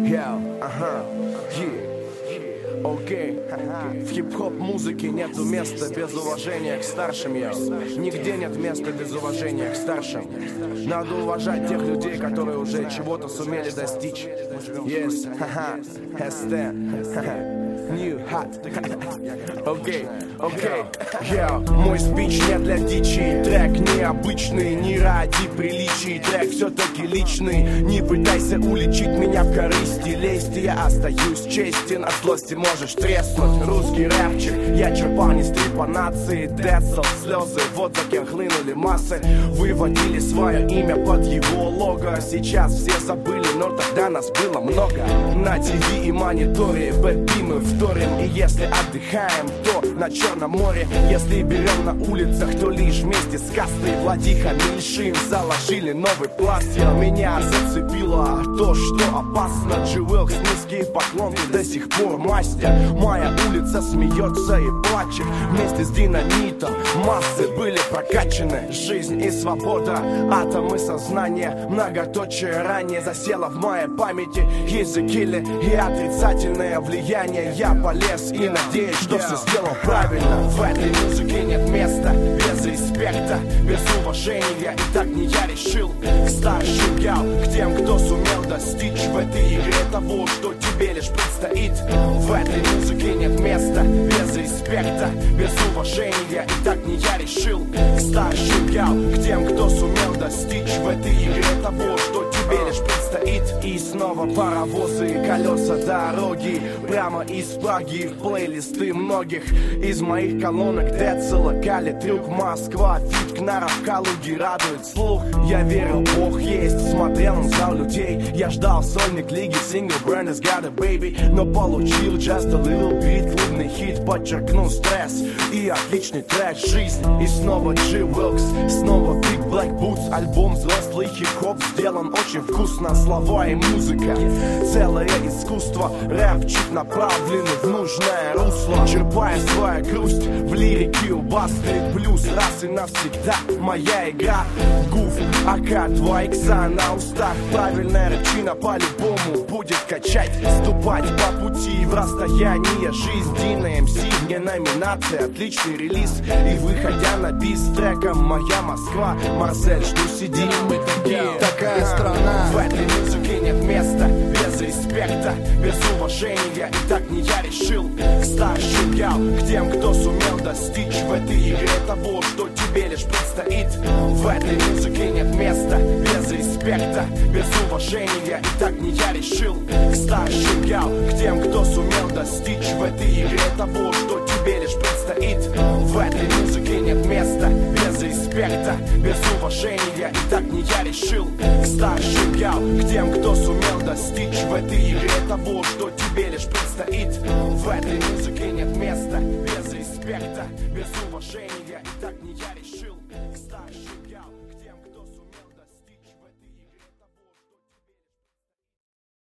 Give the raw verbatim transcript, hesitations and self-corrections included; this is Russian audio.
Yeah, ага, yeah. Окей, okay. В хип-хоп музыке нету места без уважения к старшим, я. Нигде нет места без уважения к старшим. Надо уважать тех людей, которые уже чего-то сумели достичь. Yes, ха-ха, эс тэ, ха-ха. New hot. Окей, окей. Yeah. Мой спич не для дичи. Трек необычный, не ради приличий. Трек все-таки личный. Не пытайся уличить меня в корысти. Лезть, я остаюсь честен. От злости можешь треснуть. Русский рэпчик, я черпал не стрипанации. Децл, слезы, вот за кем хлынули массы. Выводили свое имя под его лого. Сейчас все забыли, но тогда нас было много. На ТВ и мониторе бэби мы вторим. И если отдыхаем, то на Черном море. Если берем на улицах, то лишь вместе с кастой Владихами лишим заложили новый пласт. Меня зацепило то, что опасно. Джи-Уилкс, низкий поклон, ты до сих пор мастер. Моя улица смеется и плачет. Вместе с динамитом массы были прокачаны. Жизнь и свобода, атомы сознания. Многоточие ранее засело в моей памяти. Языкили и отрицательное влияние. Я полез и надеюсь, что все сделал правильно. В этой музыке нет места без респекта, без уважения. И так не я решил. К старшим я, к тем, кто сумел достичь в этой игре того, что тебе лишь предстоит. В этой музыке нет места без респекта, без уважения. И так не я решил. К старшим я, к тем, кто сумел достичь в этой игре того, что тебе лишь предстоит. И снова паровозы и колеса дороги прямо из Праги в плейлисты многих из моих колонок. Децл, Кали, Трюк, Москва, фит, Кнаров, Калуги радует слух. Я верил, Бог есть, смотрел на зал людей. Я ждал сольник лиги, сингл Brandon's Got a Baby, но получил just a little bit. Клубный хит, подчеркнул стресс и отличный трек жизнь. И снова Джи-Уилкс, снова Big Black Boots. Альбом взрослый хип-хоп сделан очень вкусно. Слова и музыка, целое искусство. Рэпчик направлен в нужное русло, черпая свою грусть в лирике у басты. Плюс раз и навсегда моя игра. Гуф, АК, два икса на устах. Правильная речина по-любому будет качать. Ступать по пути в расстояние. Жизнь Дина эм си, мне номинация, отличный релиз. И выходя на бис с треком «Моя Москва», Марсель, жду, сидим мы такие. Такая страна. В этой музыке нет места без респекта, без уважения. И так не я решил. К старшим я, к тем, кто сумел достичь в этой игре того, что тебе лишь предстоит. В этой музыке нет места без респекта, без уважения. И так не я решил. К старшим я, к тем, кто сумел достичь в этой игре того, что тебе лишь предстоит. В этой музыке нет места без респекта, без уважения. И так не я решил. К старшим я, к тем, кто сумел достичь в этой игре того, что тебе лишь предстоит. В этой музыке нет места без респекта, без уважения. И так не я